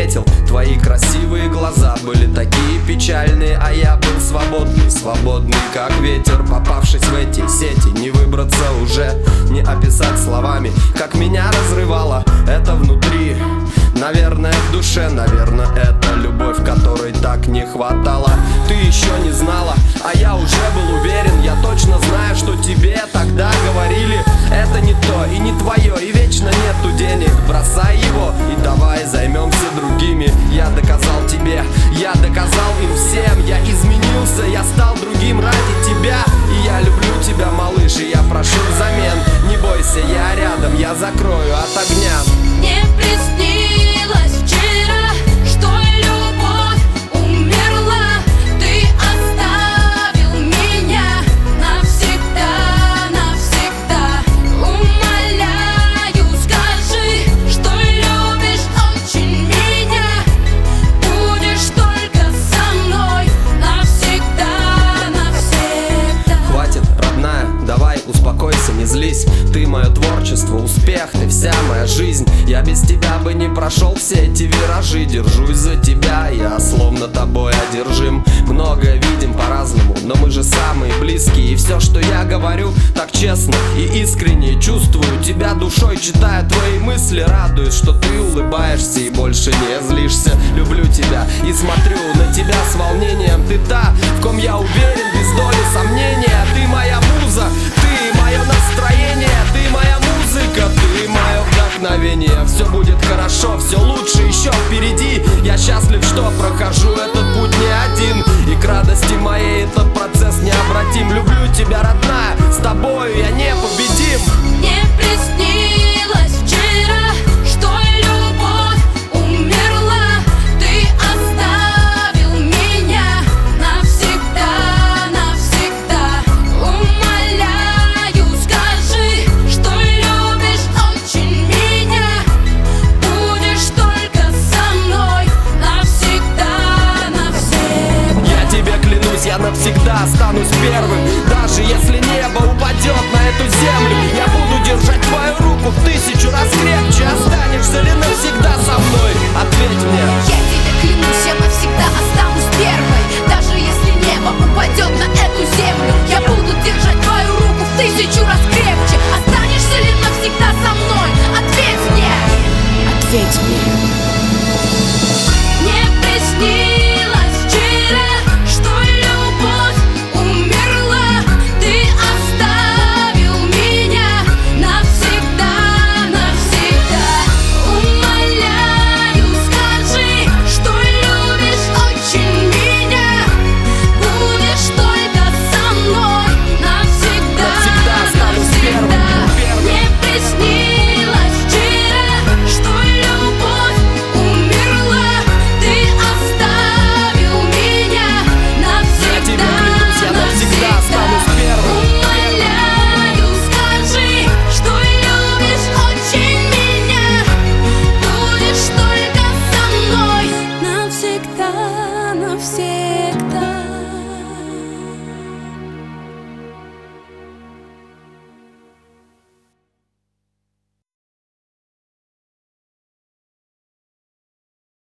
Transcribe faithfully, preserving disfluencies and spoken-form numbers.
встретил. Твои красивые глаза были такие печальные, а я был свободный, свободный как ветер. Попавшись в эти сети, не выбраться уже, не описать словами, как меня разрывало это внутри. Наверное, в душе, наверное, это любовь, которой так не хватало. Ты еще не знала, а я уже был уверен. Я точно знаю, что тебе тогда говорили: это не то и не твое, и вечно нету денег. Бросай его и давай займемся другими. Я доказал тебе, я доказал им всем. Я изменился, я стал другим ради тебя. И я люблю тебя, малыш, и я прошу взамен. Не бойся, я рядом, я закрою от огня. Не приснилось вчера, что любовь умерла. Ты оставил меня навсегда, навсегда. Умоляю, скажи, что любишь очень меня. Будешь только со мной навсегда, навсегда. Хватит, родная, давай успокойся, не злись. Ты мое творчество, успех, ты вся моя жизнь. Я без тебя бы не прошел все эти виражи. Держусь за тебя, я словно тобой одержим. Многое видим по-разному, но мы же самые близкие. И все, что я говорю, так честно и искренне. Чувствую тебя душой, читаю твои мысли. Радуюсь, что ты улыбаешься и больше не злишься. Люблю тебя и смотрю на тебя с волнением. Ты та, в ком я уверен, без доли сомнения. Ты моя муза, ты мое настроение. Ты моя музыка, ты мое вдохновение. Все будет хорошо, все лучше еще впереди. Я счастлив, что прохожу этот путь не один. И к радости моей этот процесс необратим. Люблю тебя, родная, с тобою я непобедим. Не приснилось вчера, что любовь умерла. Ты оставил меня навсегда, навсегда. Умоляю, скажи, что любишь очень меня. Будешь только со мной навсегда, навсегда. Я тебе клянусь, я навсегда останусь первым. Даже если небо упадет на эту землю, я буду держать твою руку в тысячу раз крепче. Останешься ли